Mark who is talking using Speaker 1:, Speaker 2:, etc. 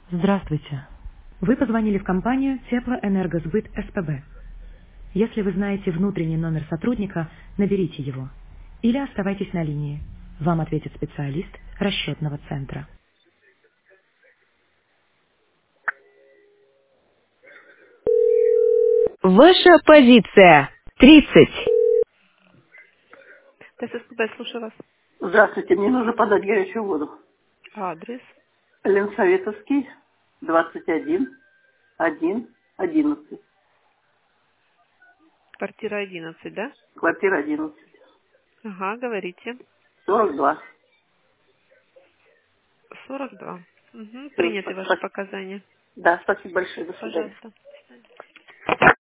Speaker 1: Здравствуйте. Вы позвонили в компанию Теплоэнергосбыт СПБ. Если вы знаете внутренний номер сотрудника, наберите его. Или оставайтесь на линии. Вам ответит специалист расчетного центра. Ваша позиция 30.
Speaker 2: ТССПБ, слушаю вас.
Speaker 3: Здравствуйте, мне нужно подать горячую воду.
Speaker 2: Адрес.
Speaker 3: Ленсоветовский, 21, 1, 11.
Speaker 2: Квартира 11, да?
Speaker 3: Квартира 11.
Speaker 2: Ага, говорите.
Speaker 3: 42.
Speaker 2: 42. Угу,
Speaker 3: Всё,
Speaker 2: приняты ваши
Speaker 3: спасибо.
Speaker 2: показания.
Speaker 3: Да, спасибо большое. До свидания.
Speaker 2: Пожалуйста.